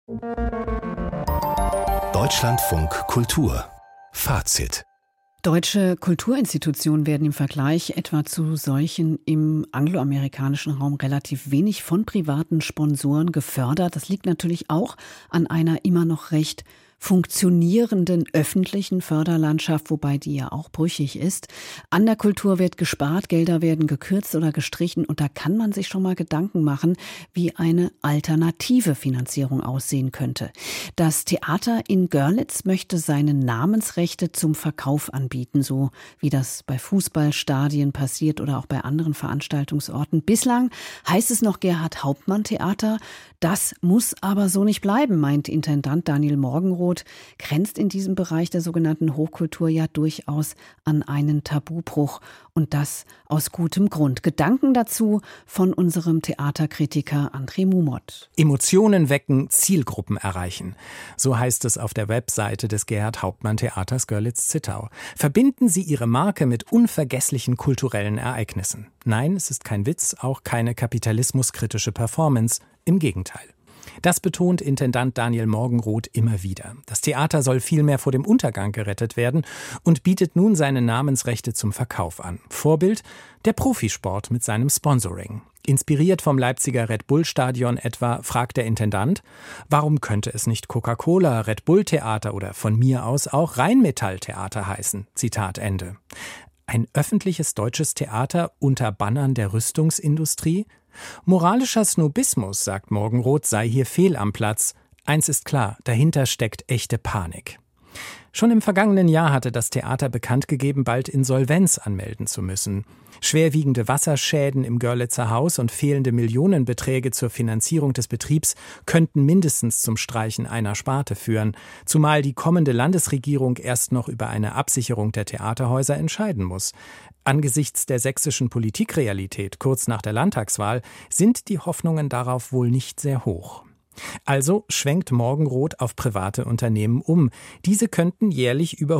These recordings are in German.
Deutschlandfunk Kultur Fazit. Deutsche Kulturinstitutionen werden im Vergleich etwa zu solchen im angloamerikanischen Raum relativ wenig von privaten Sponsoren gefördert. Das liegt natürlich auch an einer immer noch recht funktionierenden öffentlichen Förderlandschaft, wobei die ja auch brüchig ist. An der Kultur wird gespart, Gelder werden gekürzt oder gestrichen und da kann man sich schon mal Gedanken machen, wie eine alternative Finanzierung aussehen könnte. Das Theater in Görlitz möchte seine Namensrechte zum Verkauf anbieten, so wie das bei Fußballstadien passiert oder auch bei anderen Veranstaltungsorten. Bislang heißt es noch Gerhard-Hauptmann-Theater. Das muss aber so nicht bleiben, meint Intendant Daniel Morgenroth. Grenzt in diesem Bereich der sogenannten Hochkultur ja durchaus an einen Tabubruch. Und das aus gutem Grund. Gedanken dazu von unserem Theaterkritiker André Mumot. Emotionen wecken, Zielgruppen erreichen. So heißt es auf der Webseite des Gerhard-Hauptmann-Theaters Görlitz-Zittau. Verbinden Sie Ihre Marke mit unvergesslichen kulturellen Ereignissen. Nein, es ist kein Witz, auch keine kapitalismuskritische Performance. Im Gegenteil. Das betont Intendant Daniel Morgenroth immer wieder. Das Theater soll vielmehr vor dem Untergang gerettet werden und bietet nun seine Namensrechte zum Verkauf an. Vorbild der Profisport mit seinem Sponsoring. Inspiriert vom Leipziger Red Bull Stadion etwa, fragt der Intendant, warum könnte es nicht Coca-Cola, Red Bull Theater oder von mir aus auch Rheinmetall Theater heißen? Zitat Ende. Ein öffentliches deutsches Theater unter Bannern der Rüstungsindustrie? Moralischer Snobismus, sagt Morgenroth, sei hier fehl am Platz. Eins ist klar, dahinter steckt echte Panik. Schon im vergangenen Jahr hatte das Theater bekannt gegeben, bald Insolvenz anmelden zu müssen. Schwerwiegende Wasserschäden im Görlitzer Haus und fehlende Millionenbeträge zur Finanzierung des Betriebs könnten mindestens zum Streichen einer Sparte führen, zumal die kommende Landesregierung erst noch über eine Absicherung der Theaterhäuser entscheiden muss. Angesichts der sächsischen Politikrealität kurz nach der Landtagswahl sind die Hoffnungen darauf wohl nicht sehr hoch. Also schwenkt Morgenroth auf private Unternehmen um. Diese könnten jährlich über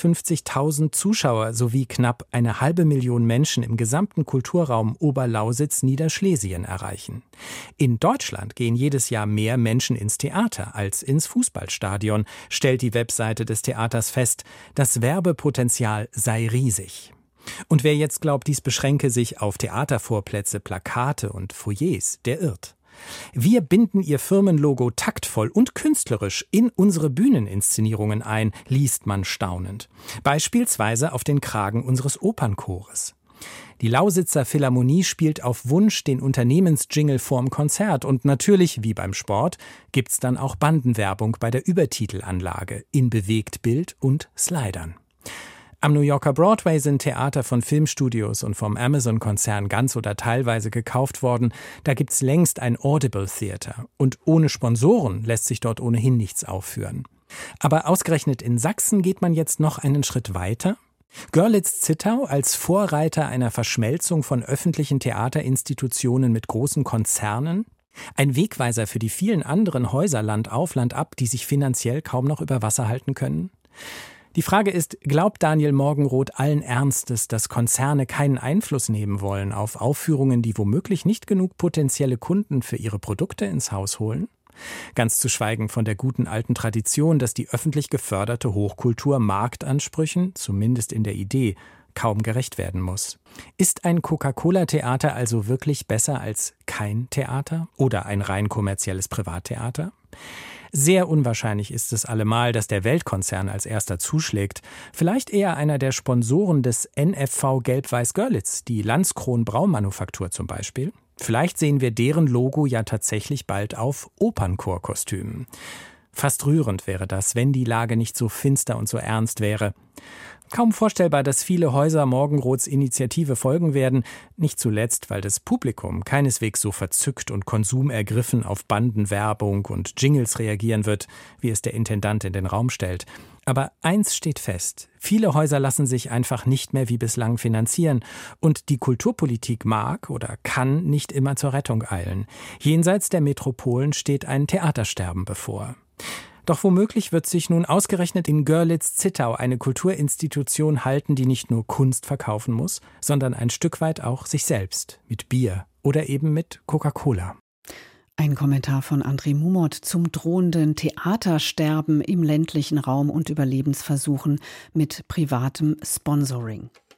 150.000 Zuschauer sowie knapp 500.000 Menschen im gesamten Kulturraum Oberlausitz-Niederschlesien erreichen. In Deutschland gehen jedes Jahr mehr Menschen ins Theater als ins Fußballstadion, stellt die Webseite des Theaters fest. Das Werbepotenzial sei riesig. Und wer jetzt glaubt, dies beschränke sich auf Theatervorplätze, Plakate und Foyers, der irrt. Wir binden ihr Firmenlogo taktvoll und künstlerisch in unsere Bühneninszenierungen ein, liest man staunend. Beispielsweise auf den Kragen unseres Opernchores. Die Lausitzer Philharmonie spielt auf Wunsch den Unternehmensjingle vorm Konzert und natürlich, wie beim Sport, gibt's dann auch Bandenwerbung bei der Übertitelanlage in Bewegtbild und Slidern. Am New Yorker Broadway sind Theater von Filmstudios und vom Amazon-Konzern ganz oder teilweise gekauft worden. Da gibt's längst ein Audible Theater. Und ohne Sponsoren lässt sich dort ohnehin nichts aufführen. Aber ausgerechnet in Sachsen geht man jetzt noch einen Schritt weiter. Görlitz-Zittau als Vorreiter einer Verschmelzung von öffentlichen Theaterinstitutionen mit großen Konzernen. Ein Wegweiser für die vielen anderen Häuser Land auf, Land ab, die sich finanziell kaum noch über Wasser halten können. Die Frage ist, glaubt Daniel Morgenroth allen Ernstes, dass Konzerne keinen Einfluss nehmen wollen auf Aufführungen, die womöglich nicht genug potenzielle Kunden für ihre Produkte ins Haus holen? Ganz zu schweigen von der guten alten Tradition, dass die öffentlich geförderte Hochkultur Marktansprüchen, zumindest in der Idee, kaum gerecht werden muss. Ist ein Coca-Cola-Theater also wirklich besser als kein Theater oder ein rein kommerzielles Privattheater? Sehr unwahrscheinlich ist es allemal, dass der Weltkonzern als erster zuschlägt. Vielleicht eher einer der Sponsoren des NFV Gelb-Weiß Görlitz, die Landskron Braumanufaktur zum Beispiel. Vielleicht sehen wir deren Logo ja tatsächlich bald auf Opernchorkostümen. Fast rührend wäre das, wenn die Lage nicht so finster und so ernst wäre. Kaum vorstellbar, dass viele Häuser Morgenroths Initiative folgen werden, nicht zuletzt, weil das Publikum keineswegs so verzückt und konsumergriffen auf Bandenwerbung und Jingles reagieren wird, wie es der Intendant in den Raum stellt. Aber eins steht fest, viele Häuser lassen sich einfach nicht mehr wie bislang finanzieren und die Kulturpolitik mag oder kann nicht immer zur Rettung eilen. Jenseits der Metropolen steht ein Theatersterben bevor. Doch womöglich wird sich nun ausgerechnet in Görlitz-Zittau eine Kulturinstitution halten, die nicht nur Kunst verkaufen muss, sondern ein Stück weit auch sich selbst mit Bier oder eben mit Coca-Cola. Ein Kommentar von André Mumot zum drohenden Theatersterben im ländlichen Raum und Überlebensversuchen mit privatem Sponsoring.